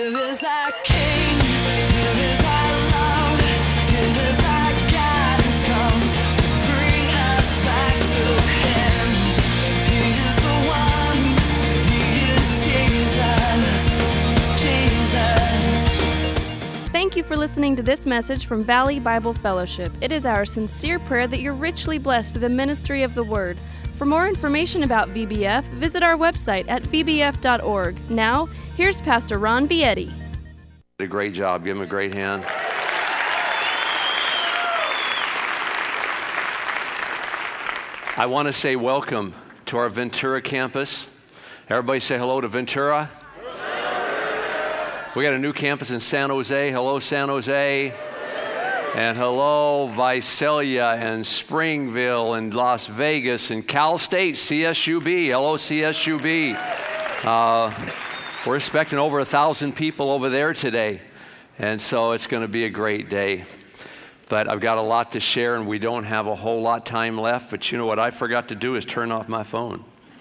Give us our King, give us our love, give us our guidance, come to bring us back to Him. He is the one, He is Jesus. Thank you for listening to this message from Valley Bible Fellowship. It is our sincere prayer that you're richly blessed through the ministry of the Word. For more information about VBF, visit our website at vbf.org. Now, here's Pastor Ron Bietti. Did a great job. Give him a great hand. I want to say welcome to our Ventura campus. Everybody say hello to Ventura. We got a new campus in San Jose. Hello, San Jose. And hello, Visalia and Springville and Las Vegas and Cal State, CSUB. Hello, CSUB. We're expecting over 1,000 people over there today. And so it's going to be a great day. But I've got a lot to share, and we don't have a whole lot of time left. But you know what I forgot to do is turn off my phone.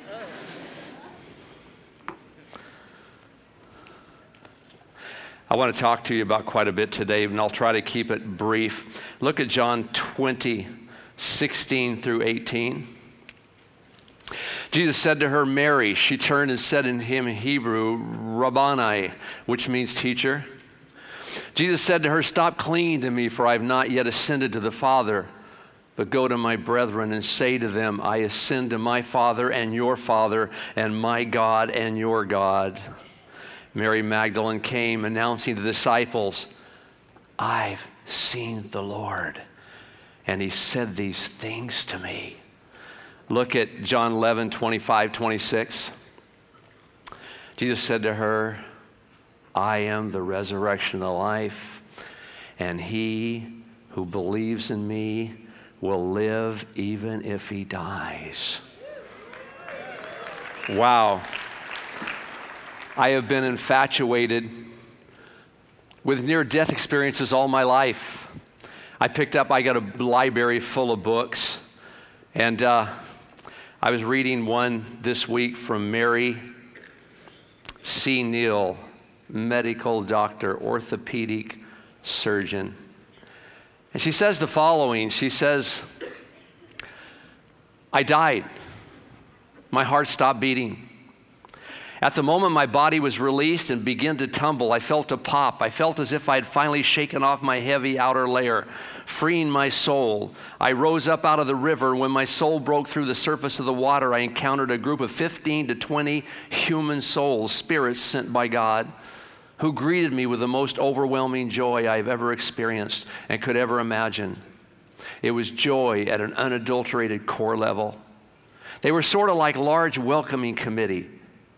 I want to talk to you about quite a bit today, and I'll try to keep it brief. Look at John 20, 16 through 18. Jesus said to her, Mary. She turned and said in Hebrew, Rabboni, which means teacher. Jesus said to her, stop clinging to me, for I have not yet ascended to the Father, but go to my brethren and say to them, I ascend to my Father and your Father, and my God and your God. Mary Magdalene came announcing to the disciples, I've seen the Lord, and He said these things to me. Look at John 11, 25, 26. Jesus said to her, I am the resurrection and the life, and he who believes in me will live even if he dies. Wow. I have been infatuated with near-death experiences all my life. I got a library full of books, and I was reading one this week from Mary C. Neal, medical doctor, orthopedic surgeon. And she says the following. She says, I died. My heart stopped beating. At the moment my body was released and began to tumble, I felt a pop. I felt as if I had finally shaken off my heavy outer layer, freeing my soul. I rose up out of the river. When my soul broke through the surface of the water, I encountered a group of 15 to 20 human souls, spirits sent by God, who greeted me with the most overwhelming joy I've ever experienced and could ever imagine. It was joy at an unadulterated core level. They were sort of like a large welcoming committee.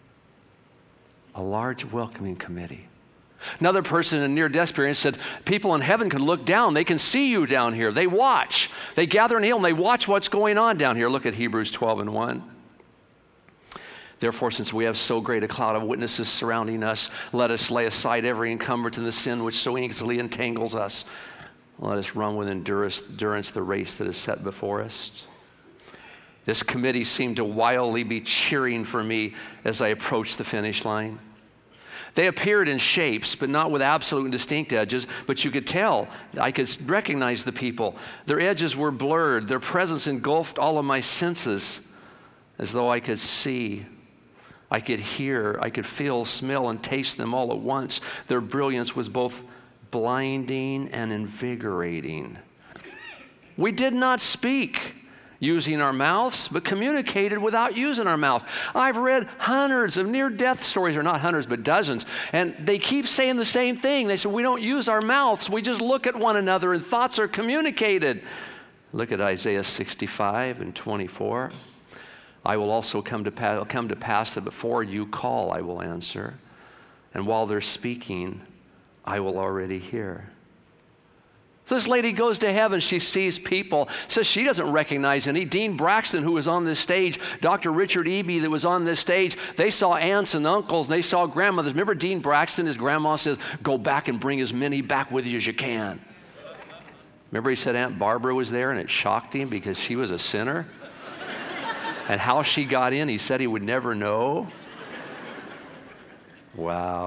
Another person in near-death experience said, people in heaven can look down. They can see you down here. They watch. They gather in the hill and they watch what's going on down here. Look at Hebrews 12 and 1. Therefore, since we have so great a cloud of witnesses surrounding us, let us lay aside every encumbrance and the sin which so easily entangles us. Let us run with endurance the race that is set before us. This committee seemed to wildly be cheering for me as I approached the finish line. They appeared in shapes, but not with absolute and distinct edges, but you could tell, I could recognize the people. Their edges were blurred. Their presence engulfed all of my senses, as though I could see, I could hear, I could feel, smell, and taste them all at once. Their brilliance was both blinding and invigorating. We did not speak using our mouths, but communicated without using our mouth. I've read hundreds of near-death stories, or not hundreds, but dozens, and they keep saying the same thing. They say, we don't use our mouths, we just look at one another, and thoughts are communicated. Look at Isaiah 65 and 24. I will also come to pass that before you call, I will answer, and while they're speaking, I will already hear. This lady goes to heaven, she sees people, says she doesn't recognize any. Dean Braxton, who was on this stage, Dr. Richard Eby that was on this stage, they saw aunts and uncles, and they saw grandmothers. Remember Dean Braxton, his grandma says, go back and bring as many back with you as you can. Remember he said Aunt Barbara was there and it shocked him because she was a sinner? And how she got in, he said he would never know. Wow.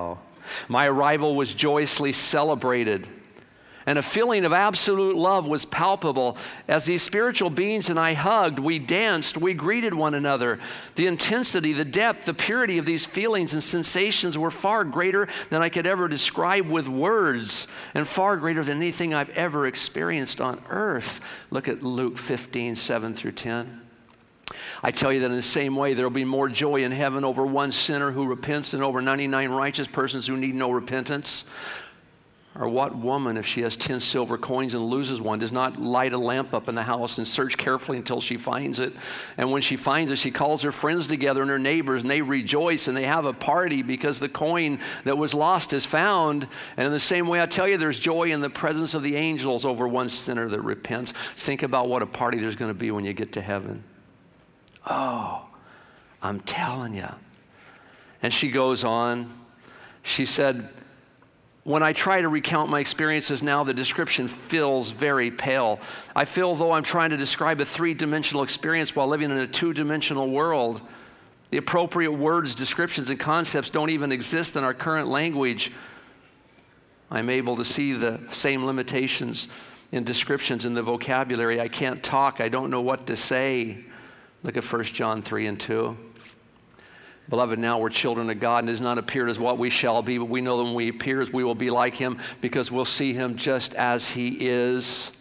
My arrival was joyously celebrated, and a feeling of absolute love was palpable. As these spiritual beings and I hugged, we danced, we greeted one another. The intensity, the depth, the purity of these feelings and sensations were far greater than I could ever describe with words, and far greater than anything I've ever experienced on earth. Look at Luke 15, 7 through 10. I tell you that in the same way, there will be more joy in heaven over one sinner who repents than over 99 righteous persons who need no repentance. Or what woman, if she has 10 silver coins and loses one, does not light a lamp up in the house and search carefully until she finds it? And when she finds it, she calls her friends together and her neighbors, and they rejoice and they have a party because the coin that was lost is found. And in the same way, I tell you, there's joy in the presence of the angels over one sinner that repents. Think about what a party there's going to be when you get to heaven. Oh, I'm telling you. And she goes on. She said, when I try to recount my experiences now, the description feels very pale. I feel though I'm trying to describe a three-dimensional experience while living in a two-dimensional world. The appropriate words, descriptions, and concepts don't even exist in our current language. I'm able to see the same limitations in descriptions in the vocabulary. I can't talk. I don't know what to say. Look at 1 John 3 and 2. Beloved, now we're children of God, and it has not appeared as what we shall be, but we know that when we appear, we will be like him because we'll see him just as he is.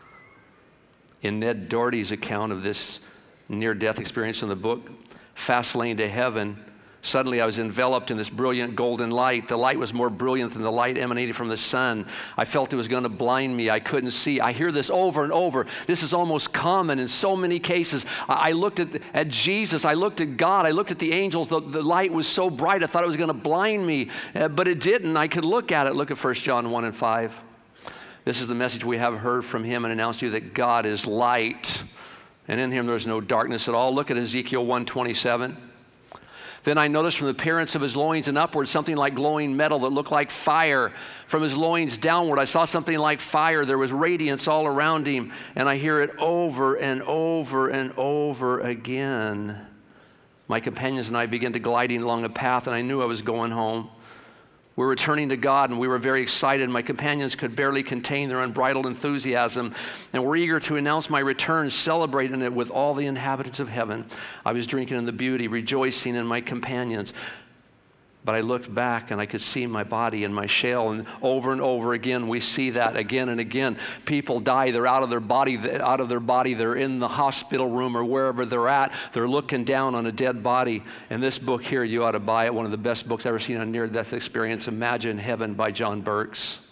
In Ned Doherty's account of this near-death experience in the book, Fast Lane to Heaven, suddenly I was enveloped in this brilliant golden light. The light was more brilliant than the light emanating from the sun. I felt it was going to blind me. I couldn't see. I hear this over and over. This is almost common in so many cases. I looked at Jesus. I looked at God. I looked at the angels. The light was so bright I thought it was going to blind me, but it didn't. I could look at it. Look at 1 John 1 and 5. This is the message we have heard from him and announced to you, that God is light, and in him there is no darkness at all. Look at Ezekiel 1:27. Then I noticed from the appearance of his loins and upward something like glowing metal that looked like fire. From his loins downward, I saw something like fire. There was radiance all around him, and I hear it over and over and over again. My companions and I began to gliding along a path, and I knew I was going home. We were returning to God, and we were very excited. My companions could barely contain their unbridled enthusiasm, and were eager to announce my return, celebrating it with all the inhabitants of heaven. I was drinking in the beauty, rejoicing in my companions. But I looked back, and I could see my body and my shell, and over again, we see that again and again. People die, they're out of their body, they're in the hospital room or wherever they're at. They're looking down on a dead body. And this book here, you ought to buy it, one of the best books I've ever seen on near-death experience, Imagine Heaven by John Burks.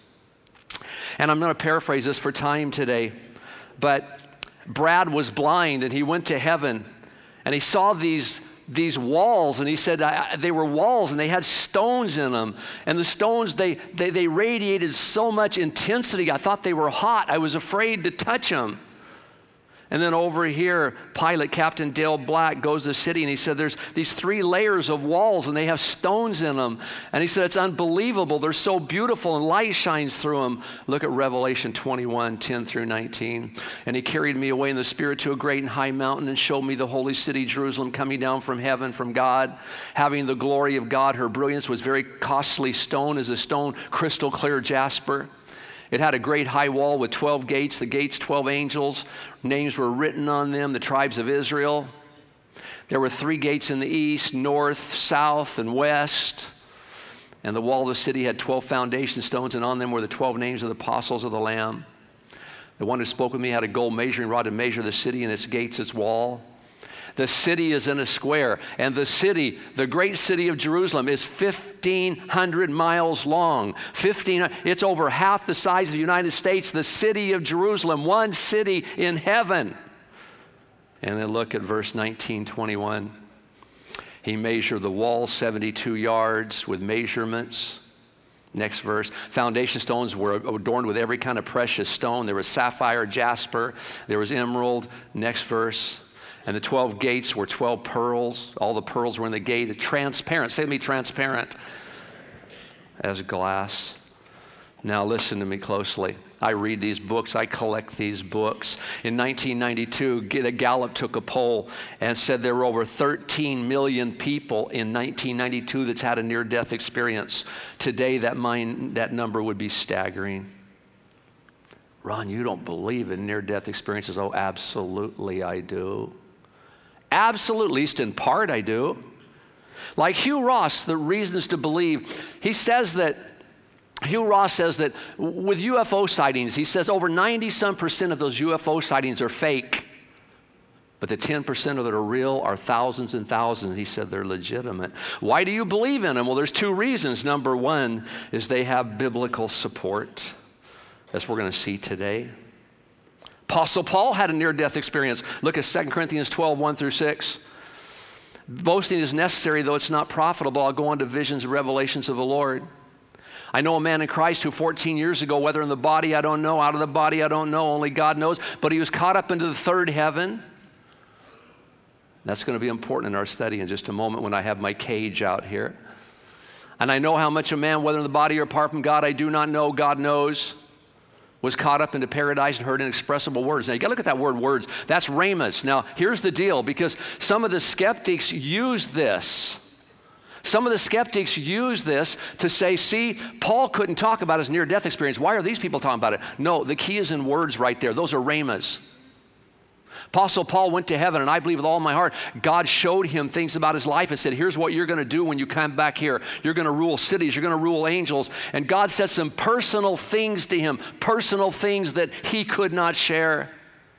And I'm going to paraphrase this for time today, but Brad was blind, and he went to heaven, and he saw these walls, and he said they were walls, and they had stones in them, and the stones, they radiated so much intensity. I thought they were hot. I was afraid to touch them. And then over here, pilot Captain Dale Black goes to the city, and he said there's these 3 layers of walls, and they have stones in them. And he said it's unbelievable. They're so beautiful, and light shines through them. Look at Revelation 21, 10 through 19. And he carried me away in the Spirit to a great and high mountain and showed me the holy city, Jerusalem, coming down from heaven from God, having the glory of God. Her brilliance was very costly stone, as a stone, crystal clear jasper. It had a great high wall with 12 gates. The gates, 12 angels. Names were written on them, the tribes of Israel. There were 3 gates in the east, north, south, and west. And the wall of the city had 12 foundation stones, and on them were the 12 names of the apostles of the Lamb. The one who spoke with me had a gold measuring rod to measure the city and its gates, its wall. The city is in a square, and the city, the great city of Jerusalem, is 1,500 miles long. It's over half the size of the United States, the city of Jerusalem, one city in heaven. And then look at verse 19, 21. He measured the wall 72 yards with measurements. Next verse, foundation stones were adorned with every kind of precious stone. There was sapphire, jasper, there was emerald. Next verse. And the 12 gates were 12 pearls. All the pearls were in the gate. Transparent. Say to me, transparent as glass. Now listen to me closely. I read these books. I collect these books. In 1992, Gallup took a poll and said there were over 13 million people in 1992 that's had a near-death experience. Today, that number would be staggering. Ron, you don't believe in near-death experiences. Oh, absolutely I do. Absolutely, at least in part I do. Like Hugh Ross, the reasons to believe, Hugh Ross says that with UFO sightings, he says over 90% of those UFO sightings are fake. But the 10% that are real are thousands and thousands. He said they're legitimate. Why do you believe in them? Well, there's two reasons. Number one is they have biblical support, as we're going to see today. Apostle Paul had a near-death experience. Look at 2 Corinthians 12, 1 through 6. Boasting is necessary, though it's not profitable. I'll go on to visions and revelations of the Lord. I know a man in Christ who 14 years ago, whether in the body I don't know, out of the body I don't know, only God knows, but he was caught up into the third heaven. That's going to be important in our study in just a moment when I have my cage out here. And I know how much a man, whether in the body or apart from God, I do not know, God knows, was caught up into paradise and heard inexpressible words. Now, you got to look at that word words. That's rhemas. Now, here's the deal, because some of the skeptics use this. Some of the skeptics use this to say, see, Paul couldn't talk about his near-death experience. Why are these people talking about it? No, the key is in words right there. Those are rhemas. Apostle Paul went to heaven, and I believe with all my heart, God showed him things about his life and said, here's what you're going to do when you come back here. You're going to rule cities. You're going to rule angels. And God said some personal things to him, personal things that he could not share.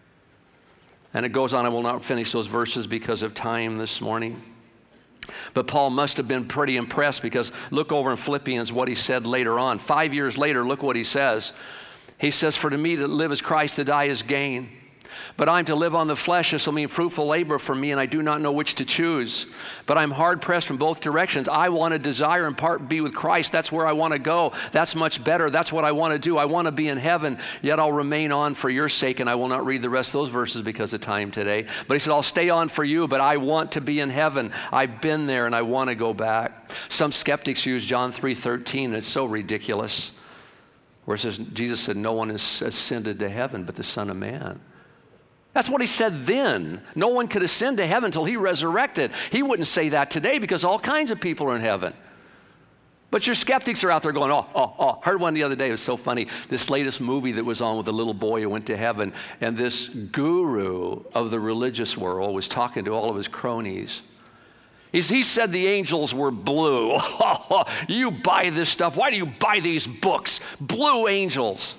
And it goes on. I will not finish those verses because of time this morning. But Paul must have been pretty impressed, because look over in Philippians what he said later on. 5 years later, look what he says. He says, for to me to live is Christ, to die is gain. But I'm to live on the flesh. This will mean fruitful labor for me, and I do not know which to choose. But I'm hard pressed from both directions. I want to desire in part be with Christ. That's where I want to go. That's much better. That's what I want to do. I want to be in heaven, yet I'll remain on for your sake. And I will not read the rest of those verses because of time today. But he said, I'll stay on for you, but I want to be in heaven. I've been there and I want to go back. Some skeptics use John 3:13, and it's so ridiculous. Where it says, Jesus said, no one has ascended to heaven but the Son of Man. That's what he said then. No one could ascend to heaven until he resurrected. He wouldn't say that today because all kinds of people are in heaven. But your skeptics are out there going, heard one the other day. It was so funny. This latest movie that was on with a little boy who went to heaven, and this guru of the religious world was talking to all of his cronies. He said the angels were blue. You buy this stuff. Why do you buy these books? Blue angels.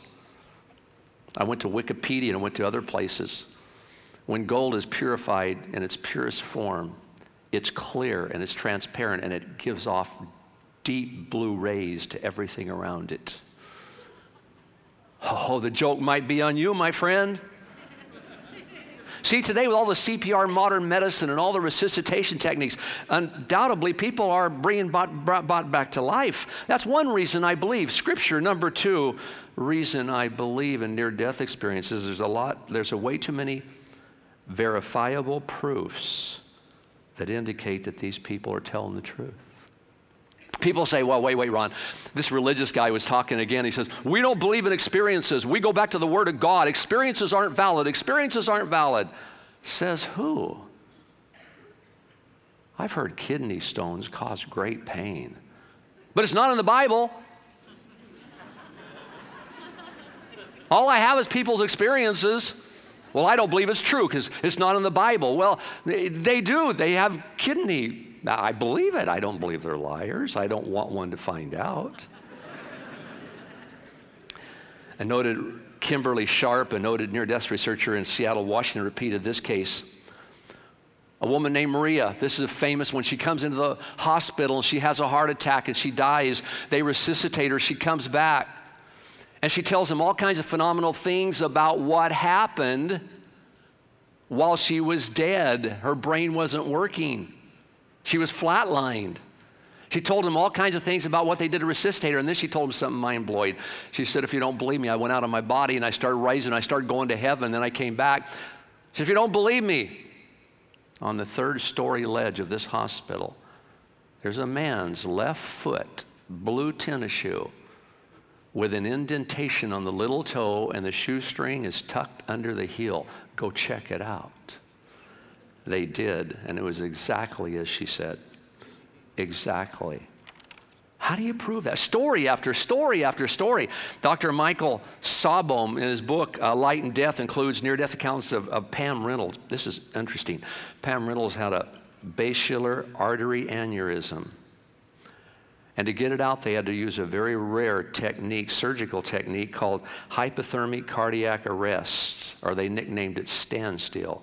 I went to Wikipedia and I went to other places. When gold is purified in its purest form, it's clear and it's transparent, and it gives off deep blue rays to everything around it. Oh, the joke might be on you, my friend. See, today with all the CPR and modern medicine and all the resuscitation techniques, undoubtedly people are being brought back to life. That's one reason I believe. Scripture, number two, reason I believe in near-death experiences. There's a way too many verifiable proofs that indicate that these people are telling the truth. People say, well, wait, Ron. This religious guy was talking again. He says, we don't believe in experiences. We go back to the Word of God. Experiences aren't valid. Experiences aren't valid. Says who? I've heard kidney stones cause great pain. But it's not in the Bible. All I have is people's experiences. Well, I don't believe it's true because it's not in the Bible. Well, they do. They have kidney. Now, I believe it. I don't believe they're liars. I don't want one to find out. A noted Kimberly Sharp, a noted near-death researcher in Seattle, Washington, repeated this case. A woman named Maria, this is a famous one. She comes into the hospital and she has a heart attack and she dies. They resuscitate her. She comes back. And she tells them all kinds of phenomenal things about what happened while she was dead. Her brain wasn't working. She was flatlined. She told him all kinds of things about what they did to resuscitate her, and then she told him something mind-blowing. She said, if you don't believe me, I went out of my body and I started rising, I started going to heaven, then I came back. She said, if you don't believe me, on the third-story ledge of this hospital, there's a man's left foot, blue tennis shoe, with an indentation on the little toe, and the shoestring is tucked under the heel. Go check it out. They did, and it was exactly as she said. Exactly. How do you prove that? Story after story after story. Dr. Michael Saubom, in his book, Light and Death, includes near-death accounts of Pam Reynolds. This is interesting. Pam Reynolds had a basilar artery aneurysm. And to get it out, they had to use a very rare technique, surgical technique, called hypothermic cardiac arrest, or they nicknamed it standstill.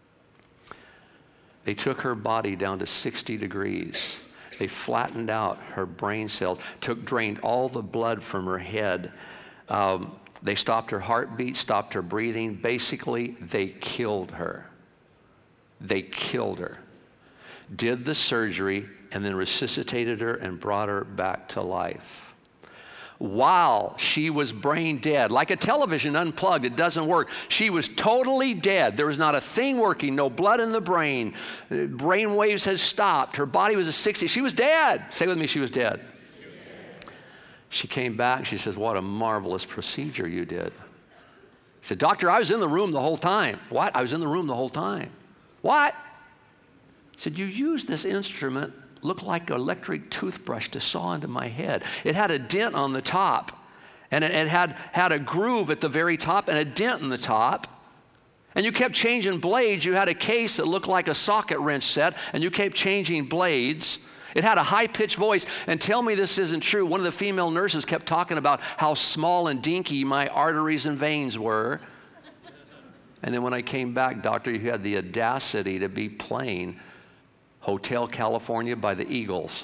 They took her body down to 60 degrees. They flattened out her brain cells, drained all the blood from her head. They stopped her heartbeat, stopped her breathing. Basically, they killed her. They killed her. Did the surgery and then resuscitated her and brought her back to life. While she was brain dead, like a television unplugged, it doesn't work. She was totally dead. There was not a thing working, no blood in the brain. Brain waves had stopped. Her body was at 60. She was dead. Say with me, she was dead. She came back. She says, what a marvelous procedure you did. She said, doctor, I was in the room the whole time. What? I was in the room the whole time. What? He said, you used this instrument, looked like an electric toothbrush to saw into my head. It had a dent on the top, and it had a groove at the very top and a dent in the top. And you kept changing blades. You had a case that looked like a socket wrench set, and you kept changing blades. It had a high-pitched voice. And tell me this isn't true. One of the female nurses kept talking about how small and dinky my arteries and veins were. And then when I came back, doctor, you had the audacity to be playing Hotel California by the Eagles.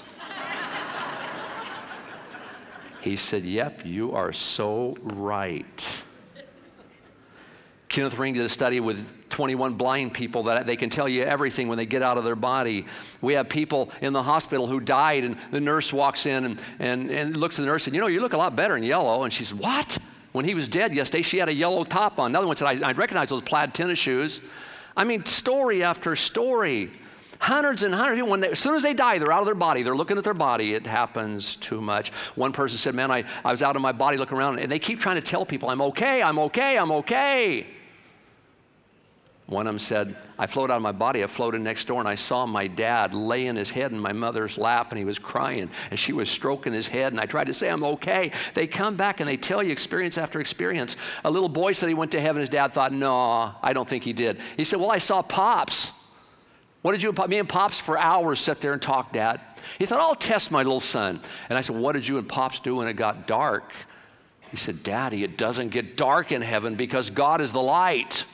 He said, yep, you are so right. Kenneth Ring did a study with 21 blind people that they can tell you everything when they get out of their body. We have people in the hospital who died, and the nurse walks in and looks at the nurse and, you look a lot better in yellow. And she says, what? When he was dead yesterday, she had a yellow top on. Another one said, I recognize those plaid tennis shoes. I mean, story after story. Hundreds and hundreds of people, as soon as they die, they're out of their body. They're looking at their body. It happens too much. One person said, man, I was out of my body looking around, and they keep trying to tell people, I'm okay, I'm okay, I'm okay. One of them said, I floated out of my body. I floated next door, and I saw my dad laying his head in my mother's lap, and he was crying, and she was stroking his head, and I tried to say, I'm okay. They come back, and they tell you experience after experience. A little boy said he went to heaven. His dad thought, no, I don't think he did. He said, well, I saw Pops. What did you and me and Pops for hours sit there and talk, Dad? He thought, I'll test my little son. And I said, what did you and Pops do when it got dark? He said, Daddy, it doesn't get dark in heaven because God is the light.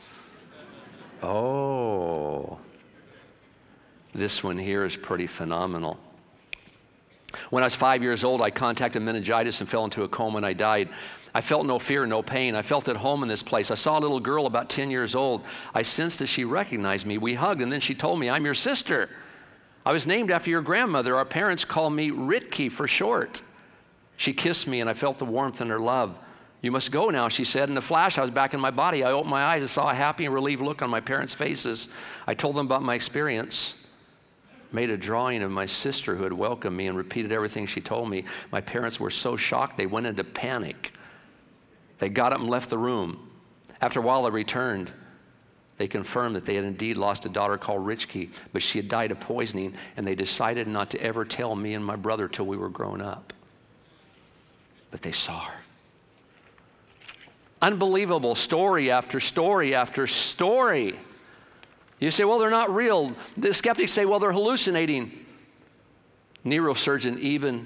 Oh, this one here is pretty phenomenal. When I was 5 years old, I contracted meningitis and fell into a coma, and I died. I felt no fear, no pain. I felt at home in this place. I saw a little girl about 10 years old. I sensed that she recognized me. We hugged, and then she told me, I'm your sister. I was named after your grandmother. Our parents call me Ritke for short. She kissed me, and I felt the warmth in her love. You must go now, she said. In a flash, I was back in my body. I opened my eyes and saw a happy and relieved look on my parents' faces. I told them about my experience, made a drawing of my sister who had welcomed me, and repeated everything she told me. My parents were so shocked, they went into panic. They got up and left the room. After a while, they returned. They confirmed that they had indeed lost a daughter called Ritke, but she had died of poisoning, and they decided not to ever tell me and my brother till we were grown up. But they saw her. Unbelievable story after story after story. You say, well, they're not real. The skeptics say, well, they're hallucinating. Neurosurgeon Ibn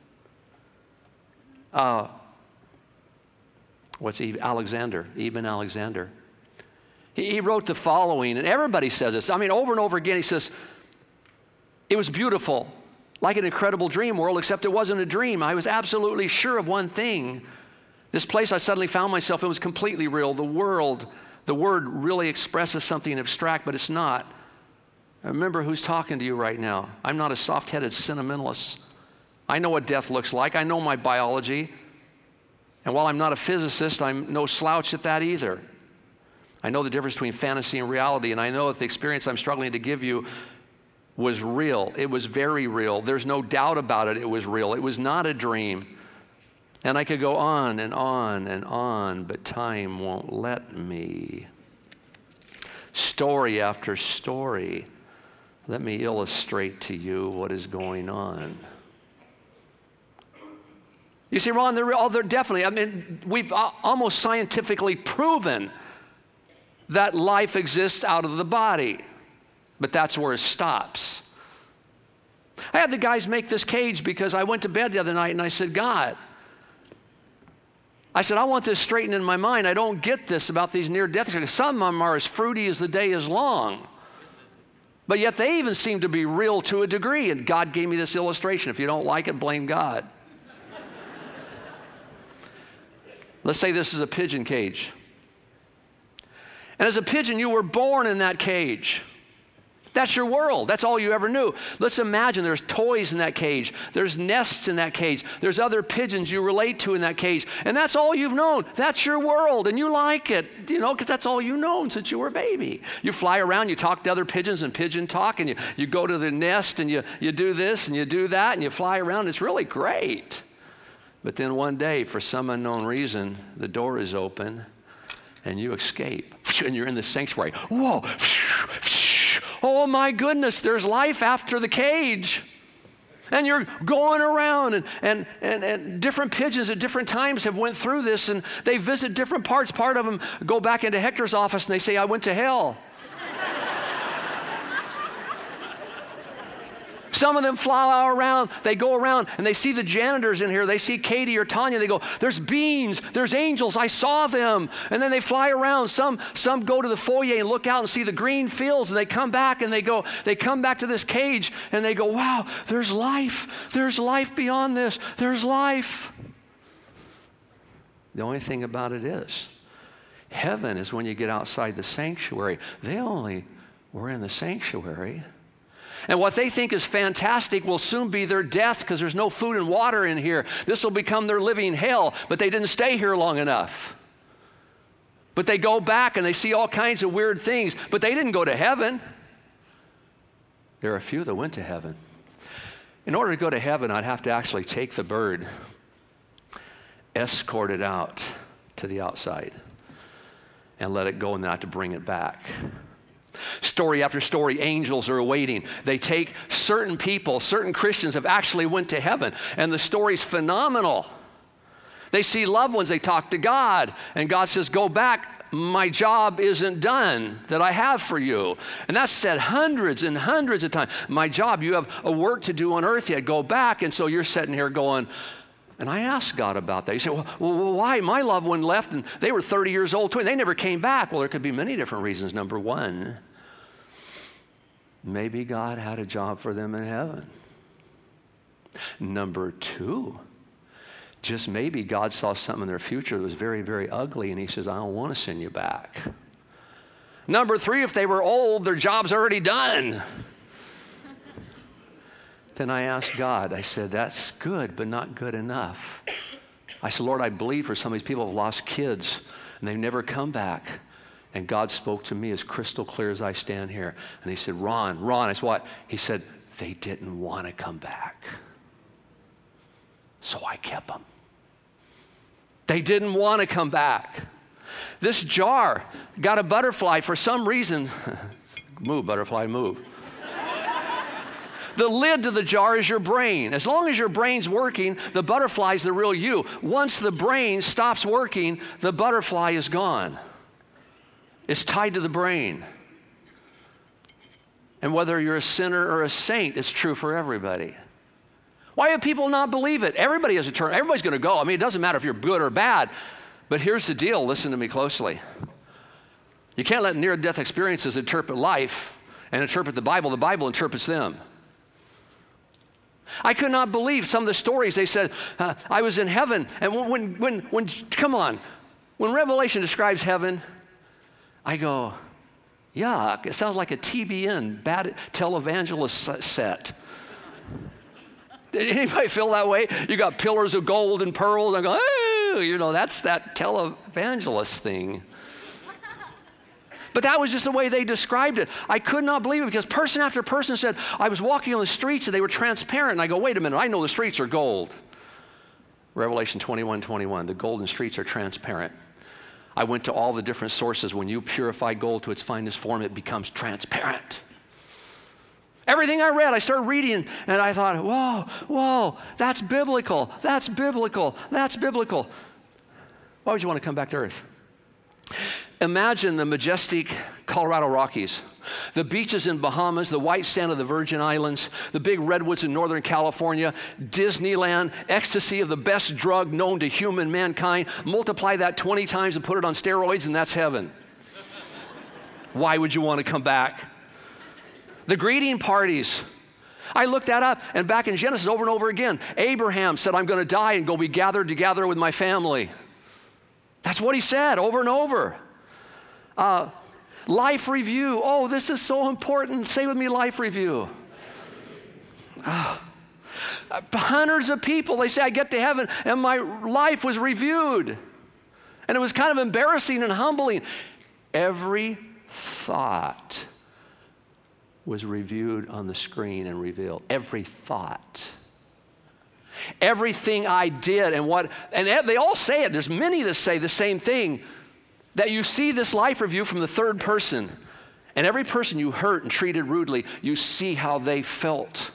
Alexander. He wrote the following, and everybody says this. I mean, over and over again, he says, it was beautiful, like an incredible dream world, except it wasn't a dream. I was absolutely sure of one thing. This place I suddenly found myself in was completely real. The word really expresses something abstract, but it's not. Remember who's talking to you right now. I'm not a soft-headed sentimentalist. I know what death looks like. I know my biology. And while I'm not a physicist, I'm no slouch at that either. I know the difference between fantasy and reality, and I know that the experience I'm struggling to give you was real. It was very real. There's no doubt about it. It was real. It was not a dream. And I could go on and on and on, but time won't let me. Story after story. Let me illustrate to you what is going on. You see, Ron, they're definitely, I mean, we've almost scientifically proven that life exists out of the body, but that's where it stops. I had the guys make this cage because I went to bed the other night and I said, God, I want this straightened in my mind. I don't get this about these near-death experiences. Some of them are as fruity as the day is long. But yet they even seem to be real to a degree. And God gave me this illustration. If you don't like it, blame God. Let's say this is a pigeon cage. And as a pigeon, you were born in that cage. That's your world. That's all you ever knew. Let's imagine there's toys in that cage. There's nests in that cage. There's other pigeons you relate to in that cage. And that's all you've known. That's your world. And you like it, because that's all you've known since you were a baby. You fly around, you talk to other pigeons and pigeon talk, and you go to the nest and you do this and you do that and you fly around. It's really great. But then one day, for some unknown reason, the door is open and you escape. And you're in the sanctuary. Whoa. Oh my goodness, there's life after the cage. And you're going around and different pigeons at different times have went through this and they visit different parts. Part of them go back into Hector's office and they say, I went to hell. Some of them fly around, they go around and they see the janitors in here. They see Katie or Tanya. They go, there's beans, there's angels, I saw them. And then they fly around. Some go to the foyer and look out and see the green fields and they come back and they come back to this cage and they go, wow, there's life. There's life beyond this. There's life. The only thing about it is, heaven is when you get outside the sanctuary. They only were in the sanctuary. And what they think is fantastic will soon be their death because there's no food and water in here. This will become their living hell, but they didn't stay here long enough. But they go back and they see all kinds of weird things, but they didn't go to heaven. There are a few that went to heaven. In order to go to heaven, I'd have to actually take the bird, escort it out to the outside, and let it go and not to bring it back. Story after story, angels are awaiting. They take certain people, certain Christians have actually went to heaven, and the story's phenomenal. They see loved ones, they talk to God, and God says, go back, my job isn't done that I have for you. And that's said hundreds and hundreds of times. My job, you have a work to do on earth yet, go back. And so you're sitting here going, and I asked God about that. You say, well, why? My loved one left and they were 30 years old too, and they never came back. Well, there could be many different reasons. Number one, maybe God had a job for them in heaven. Number two, just maybe God saw something in their future that was very, very ugly, and he says, I don't want to send you back. Number three, if they were old, their job's already done. Then I asked God, I said, that's good, but not good enough. I said, Lord, I believe for some of these people who have lost kids, and they've never come back. And God spoke to me as crystal clear as I stand here. And he said, Ron, I said, what? He said, they didn't want to come back. So I kept them. They didn't want to come back. This jar got a butterfly for some reason. Move, butterfly, move. The lid to the jar is your brain. As long as your brain's working, the butterfly's the real you. Once the brain stops working, the butterfly is gone. It's tied to the brain. And whether you're a sinner or a saint, it's true for everybody. Why do people not believe it? Everybody has a turn. Everybody's going to go. I mean, it doesn't matter if you're good or bad. But here's the deal. Listen to me closely. You can't let near-death experiences interpret life and interpret the Bible. The Bible interprets them. I could not believe some of the stories. They said, I was in heaven. And when come on, when Revelation describes heaven, I go, yuck, it sounds like a TBN, bad televangelist set. Did anybody feel that way? You got pillars of gold and pearls. I go, oh, that's that televangelist thing. But that was just the way they described it. I could not believe it because person after person said, I was walking on the streets and they were transparent. And I go, wait a minute, I know the streets are gold. Revelation 21:21, the golden streets are transparent. I went to all the different sources. When you purify gold to its finest form, it becomes transparent. Everything I read, I started reading, and I thought, whoa, that's biblical, that's biblical, that's biblical. Why would you want to come back to earth? Imagine the majestic Colorado Rockies, the beaches in Bahamas, the white sand of the Virgin Islands, the big redwoods in Northern California, Disneyland, ecstasy of the best drug known to human mankind. Multiply that 20 times and put it on steroids, and that's heaven. Why would you want to come back? The greeting parties. I looked that up, and back in Genesis over and over again, Abraham said, I'm going to die and go be gathered together with my family. That's what he said over and over. Life review. Oh, this is so important. Say with me, life review. Hundreds of people, they say, I get to heaven and my life was reviewed. And it was kind of embarrassing and humbling. Every thought was reviewed on the screen and revealed. Every thought. Everything I did and they all say it. There's many that say the same thing, that you see this life review from the third person, and every person you hurt and treated rudely, you see how they felt.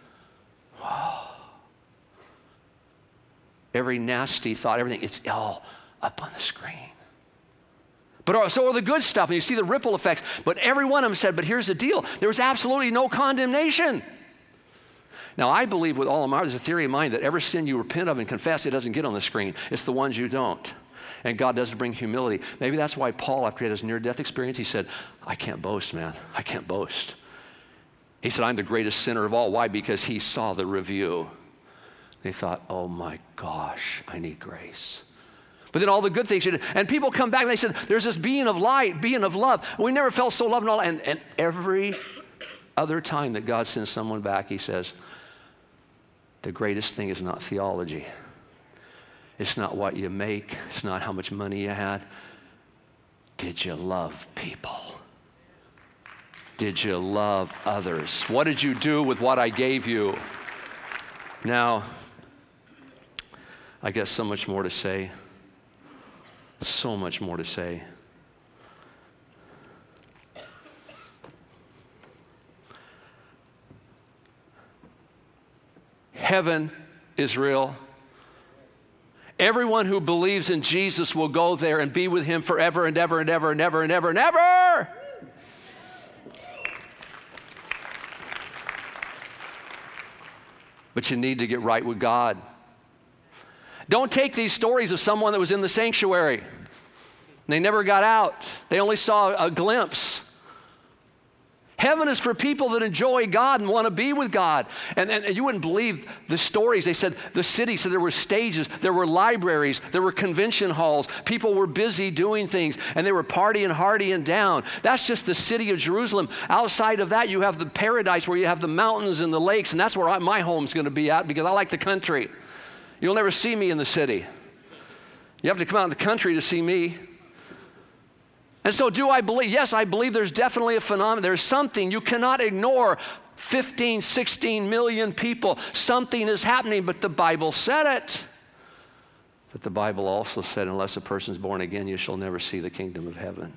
Every nasty thought, everything, it's all up on the screen. But so are the good stuff, and you see the ripple effects. But every one of them said, but here's the deal. There was absolutely no condemnation. Now, I believe with all of my heart, there's a theory of mine that every sin you repent of and confess, it doesn't get on the screen. It's the ones you don't. And God doesn't bring humility. Maybe that's why Paul, after he had his near-death experience, he said, I can't boast, man. I can't boast. He said, I'm the greatest sinner of all. Why? Because he saw the review. He thought, oh my gosh, I need grace. But then all the good things you did. And people come back and they said, there's this being of light, being of love. We never felt so loved and all. And every other time that God sends someone back, he says, the greatest thing is not theology. It's not what you make. It's not how much money you had. Did you love people? Did you love others? What did you do with what I gave you? Now, I got so much more to say. So much more to say. Heaven is real. Everyone who believes in Jesus will go there and be with him forever and ever and ever and ever and ever and ever. But you need to get right with God. Don't take these stories of someone that was in the sanctuary. And they never got out. They only saw a glimpse. Heaven is for people that enjoy God and want to be with God. And you wouldn't believe the stories. They said the city, so there were stages, there were libraries, there were convention halls. People were busy doing things, and they were partying, hardying down. That's just the city of Jerusalem. Outside of that, you have the paradise where you have the mountains and the lakes, and that's where my home's going to be at because I like the country. You'll never see me in the city. You have to come out in the country to see me. And so do I believe? Yes, I believe there's definitely a phenomenon. There's something you cannot ignore. 15, 16 million people. Something is happening, but the Bible said it. But the Bible also said, unless a person's born again, you shall never see the kingdom of heaven.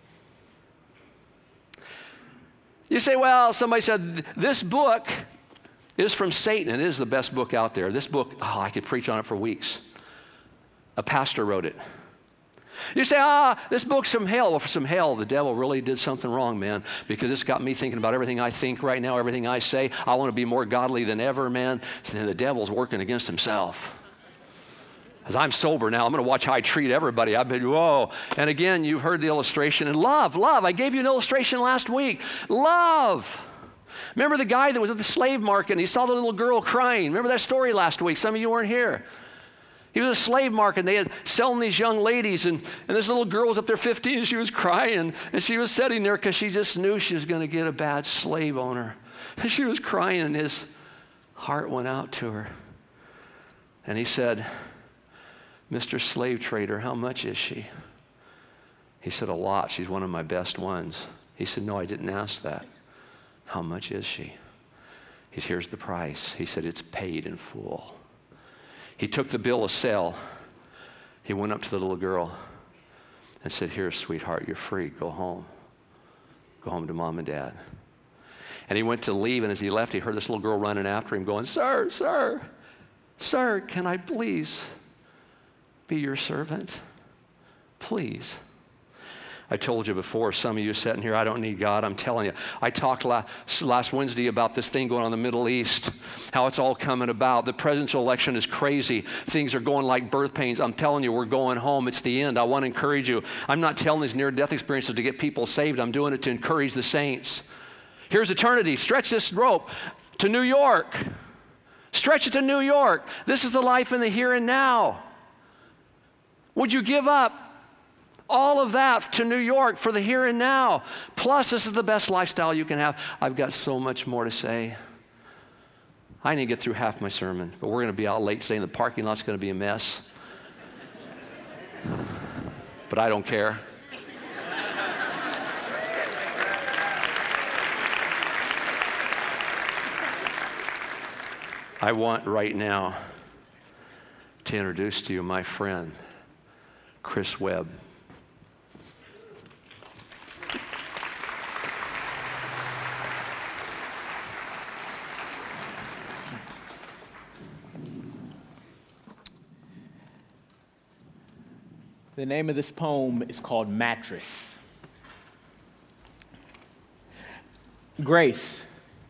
You say, well, somebody said, this book is from Satan. It is the best book out there. This book, I could preach on it for weeks. A pastor wrote it. You say, this book's from hell. Well, from hell, the devil really did something wrong, man, because it's got me thinking about everything I think right now, everything I say. I want to be more godly than ever, man. And the devil's working against himself. As I'm sober now, I'm going to watch how I treat everybody. I've been, whoa. And again, you've heard the illustration. And love. I gave you an illustration last week. Love. Remember the guy that was at the slave market and he saw the little girl crying? Remember that story last week? Some of you weren't here. He was a slave market, and they had selling these young ladies, and this little girl was up there 15, and she was crying, and she was sitting there because she just knew she was going to get a bad slave owner. And she was crying, and his heart went out to her. And he said, Mr. Slave Trader, how much is she? He said, a lot. She's one of my best ones. He said, no, I didn't ask that. How much is she? He said, here's the price. He said, it's paid in full. He took the bill of sale. He went up to the little girl and said, "Here, sweetheart, you're free. Go home. Go home to mom and dad." And he went to leave, and as he left, he heard this little girl running after him going, "Sir, sir, sir, can I please be your servant? Please." I told you before, some of you sitting here, I don't need God. I'm telling you. I talked last Wednesday about this thing going on in the Middle East, how it's all coming about. The presidential election is crazy. Things are going like birth pains. I'm telling you, we're going home. It's the end. I want to encourage you. I'm not telling these near-death experiences to get people saved. I'm doing it to encourage the saints. Here's eternity. Stretch this rope to New York. Stretch it to New York. This is the life in the here and now. Would you give up all of that to New York for the here and now? Plus, this is the best lifestyle you can have. I've got so much more to say. I need to get through half my sermon, but we're going to be out late today, and the parking lot's going to be a mess. But I don't care. I want right now to introduce to you my friend, Chris Webb. The name of this poem is called Mattress. Grace.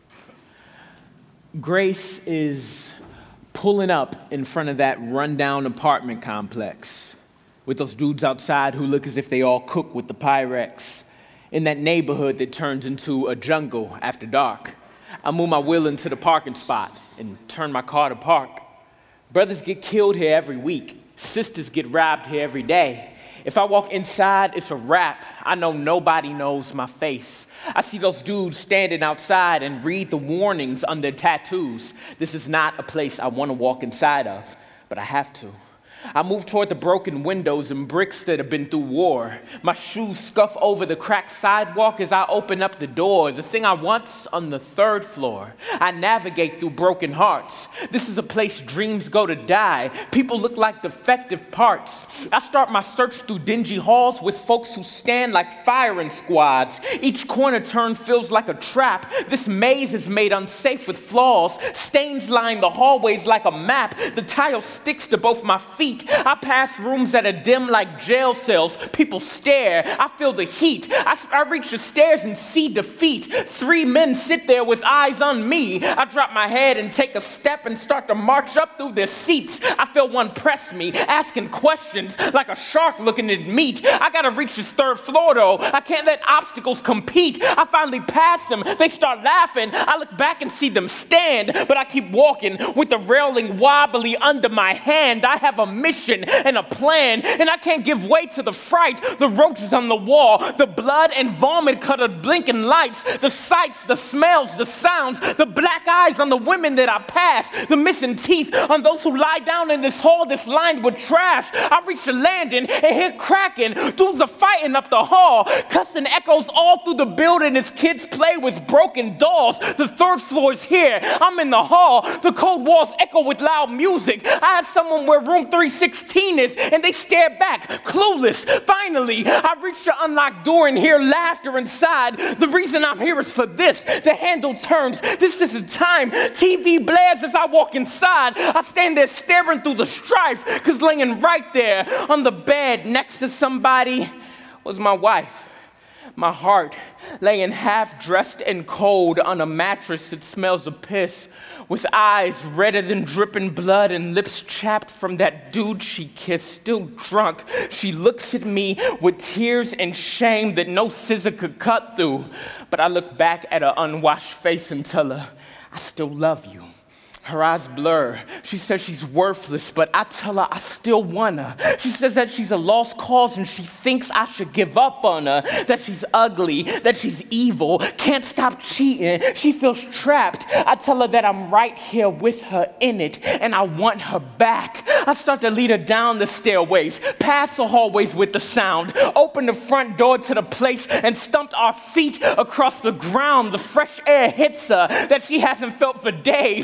Grace is pulling up in front of that rundown apartment complex with those dudes outside who look as if they all cook with the Pyrex in that neighborhood that turns into a jungle after dark. I move my wheel into the parking spot and turn my car to park. Brothers get killed here every week. Sisters get robbed here every day. If I walk inside, it's a wrap. I know nobody knows my face. I see those dudes standing outside and read the warnings on their tattoos. This is not a place I want to walk inside of, but I have to. I move toward the broken windows and bricks that have been through war. My shoes scuff over the cracked sidewalk as I open up the door. The thing I want's on the third floor. I navigate through broken hearts. This is a place dreams go to die. People look like defective parts. I start my search through dingy halls with folks who stand like firing squads. Each corner turn feels like a trap. This maze is made unsafe with flaws. Stains line the hallways like a map. The tile sticks to both my feet. I pass rooms that are dim like jail cells. People stare. I feel the heat. I reach the stairs and see defeat. 3 men sit there with eyes on me. I drop my head and take a step and start to march up through their seats. I feel one press me, asking questions like a shark looking at meat. I gotta reach this third floor though. I can't let obstacles compete. I finally pass them. They start laughing. I look back and see them stand, but I keep walking with the railing wobbly under my hand. I have a mission and a plan, and I can't give way to the fright. The roaches on the wall, the blood and vomit colored blinking lights, the sights, the smells, the sounds, the black eyes on the women that I pass, the missing teeth on those who lie down in this hall that's lined with trash. I reach the landing and hear cracking. Dudes are fighting up the hall. Cussing echoes all through the building as kids play with broken dolls. The third floor is here. I'm in the hall. The cold walls echo with loud music. I ask someone where room 316 is, and they stare back, clueless. Finally, I reach the unlocked door and hear laughter inside. The reason I'm here is for this. The handle turns. This is the time. TV blares as I walk inside. I stand there staring through the strife, because laying right there on the bed next to somebody was my wife. My heart laying half-dressed and cold on a mattress that smells of piss, with eyes redder than dripping blood and lips chapped from that dude she kissed. Still drunk, she looks at me with tears and shame that no scissor could cut through. But I look back at her unwashed face and tell her, I still love you. Her eyes blur. She says she's worthless, but I tell her I still want her. She says that she's a lost cause and she thinks I should give up on her, that she's ugly, that she's evil, can't stop cheating. She feels trapped. I tell her that I'm right here with her in it and I want her back. I start to lead her down the stairways, past the hallways with the sound, open the front door to the place and stumped our feet across the ground. The fresh air hits her that she hasn't felt for days. We run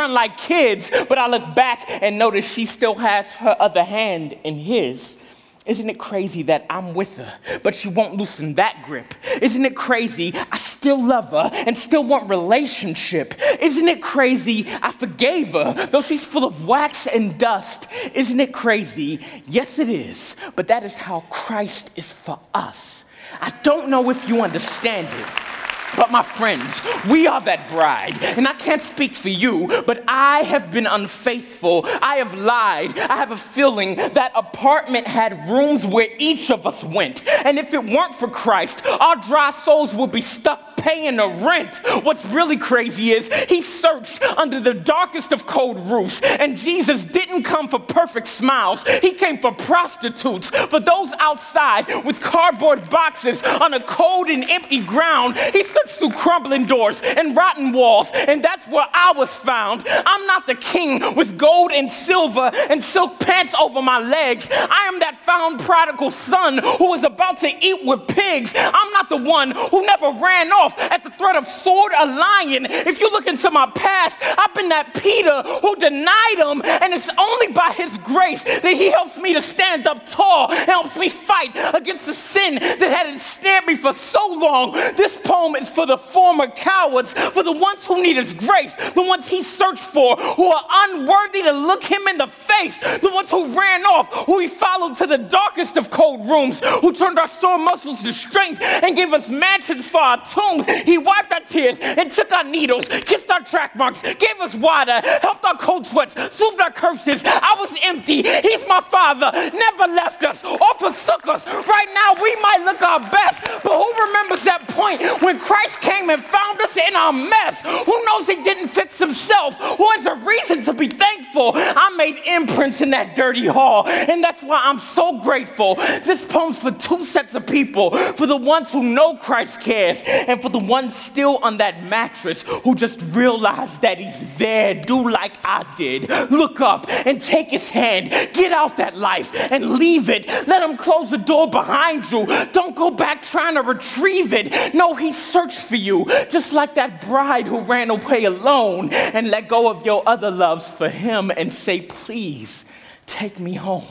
run like kids, but I look back and notice she still has her other hand in his. Isn't it crazy that I'm with her, but she won't loosen that grip? Isn't it crazy I still love her and still want relationship? Isn't it crazy I forgave her, though she's full of wax and dust? Isn't it crazy? Yes, it is, but that is how Christ is for us. I don't know if you understand it, but my friends, we are that bride. And I can't speak for you, but I have been unfaithful. I have lied. I have a feeling that apartment had rooms where each of us went. And if it weren't for Christ, our dry souls would be stuck paying the rent. What's really crazy is he searched under the darkest of cold roofs, and Jesus didn't come for perfect smiles. He came for prostitutes, for those outside with cardboard boxes on a cold and empty ground. He searched through crumbling doors and rotten walls, and that's where I was found. I'm not the king with gold and silver and silk pants over my legs. I am that found prodigal son who was about to eat with pigs. I'm not the one who never ran off at the threat of sword or lion. If you look into my past, I've been that Peter who denied him, and it's only by his grace that he helps me to stand up tall, helps me fight against the sin that had ensnared me for so long. This poem is for the former cowards, for the ones who need his grace, the ones he searched for, who are unworthy to look him in the face, the ones who ran off, who he followed to the darkest of cold rooms, who turned our sore muscles to strength and gave us mansions for our tombs. He wiped our tears and took our needles, kissed our track marks, gave us water, helped our cold sweats, soothed our curses. I was empty. He's my father, never left us or forsook us. Right now we might look our best, but who remembers that point when Christ came and found us in our mess? Who knows he didn't fix himself? Who has a reason to be thankful? I made imprints in that dirty hall, and that's why I'm so grateful. This poem's for two sets of people, for the ones who know Christ cares, and for the ones still on that mattress who just realized that he's there. Do like I did. Look up and take his hand. Get out that life and leave it. Let him close the door behind you. Don't go back trying to retrieve it. No, he searched for you, just like that bride who ran away alone and let go of your other loves for him and say, please, take me home.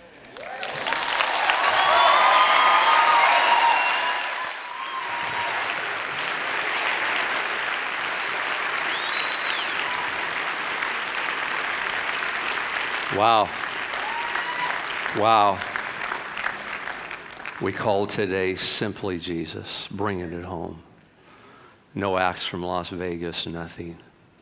Wow. Wow. We call today simply Jesus, bringing it home. No acts from Las Vegas, nothing.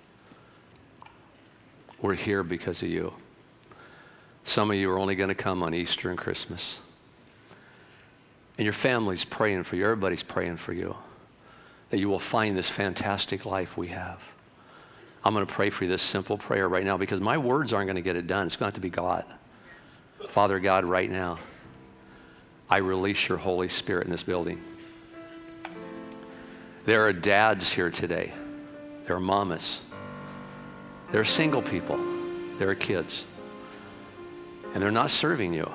We're here because of you. Some of you are only going to come on Easter and Christmas. And your family's praying for you. Everybody's praying for you, that you will find this fantastic life we have. I'm going to pray for you this simple prayer right now, because my words aren't going to get it done. It's going to have to be God. Father God, right now, I release your Holy Spirit in this building. There are dads here today. There are mamas. There are single people. There are kids. And they're not serving you.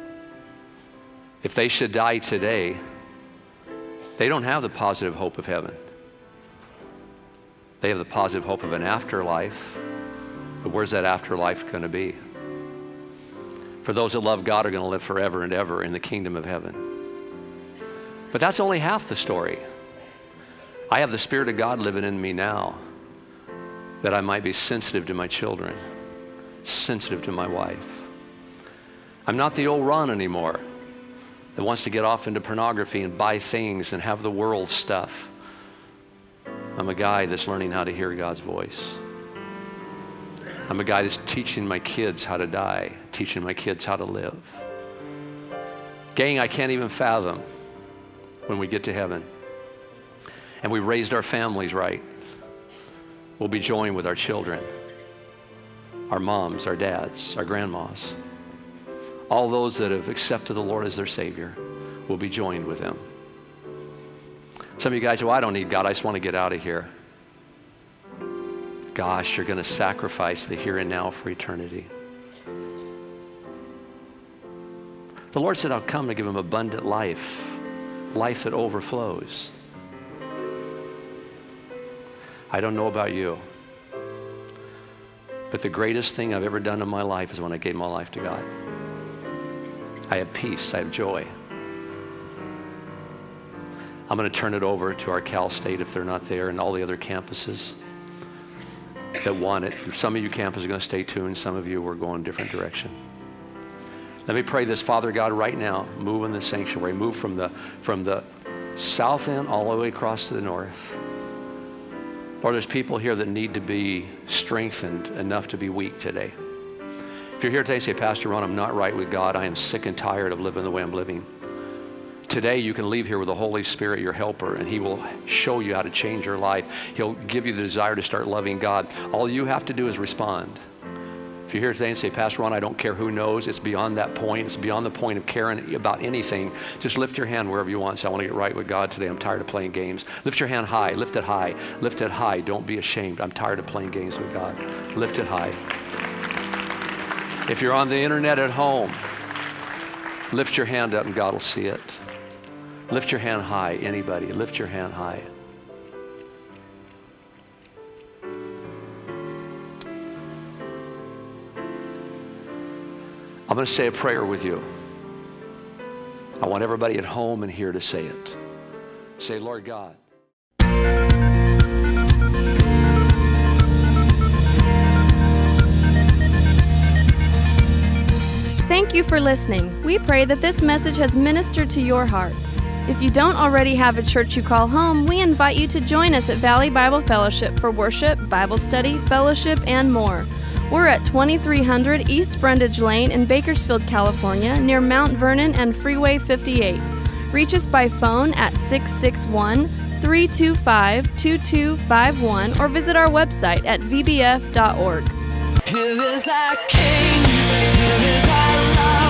If they should die today, they don't have the positive hope of heaven. They have the positive hope of an afterlife, but where's that afterlife going to be? For those that love God are going to live forever and ever in the kingdom of heaven. But that's only half the story. I have the Spirit of God living in me now, that I might be sensitive to my children, sensitive to my wife. I'm not the old Ron anymore that wants to get off into pornography and buy things and have the world's stuff. I'm a guy that's learning how to hear God's voice. I'm a guy that's teaching my kids how to die, teaching my kids how to live. Gang, I can't even fathom when we get to heaven and we raised our families right. We'll be joined with our children, our moms, our dads, our grandmas. All those that have accepted the Lord as their Savior will be joined with them. Some of you guys say, well, I don't need God. I just want to get out of here. Gosh, you're going to sacrifice the here and now for eternity. The Lord said, I'll come to give him abundant life, life that overflows. I don't know about you, But the greatest thing I've ever done in my life is when I gave my life to God. I have peace, I have joy. I'm going to turn it over to our Cal State if they're not there, and all the other campuses that want it. Some of you campuses are going to stay tuned. Some of you are going a different direction. Let me pray this. Father God, right now, move in the sanctuary. Move from the south end all the way across to the north. Lord, there's people here that need to be strengthened enough to be weak today. If you're here today, say, Pastor Ron, I'm not right with God. I am sick and tired of living the way I'm living. Today, you can leave here with the Holy Spirit, your helper, and he will show you how to change your life. He'll give you the desire to start loving God. All you have to do is respond. If you're here today and say, Pastor Ron, I don't care who knows. It's beyond that point. It's beyond the point of caring about anything. Just lift your hand wherever you want. Say, I want to get right with God today. I'm tired of playing games. Lift your hand high. Lift it high. Lift it high. Don't be ashamed. I'm tired of playing games with God. Lift it high. If you're on the internet at home, lift your hand up and God will see it. Lift your hand high, anybody. Lift your hand high. I'm going to say a prayer with you. I want everybody at home and here to say it. Say, Lord God. Thank you for listening. We pray that this message has ministered to your heart. If you don't already have a church you call home, we invite you to join us at Valley Bible Fellowship for worship, Bible study, fellowship, and more. We're at 2300 East Brundage Lane in Bakersfield, California, near Mount Vernon and Freeway 58. Reach us by phone at 661-325-2251 or visit our website at vbf.org. Here is our King, here is our love.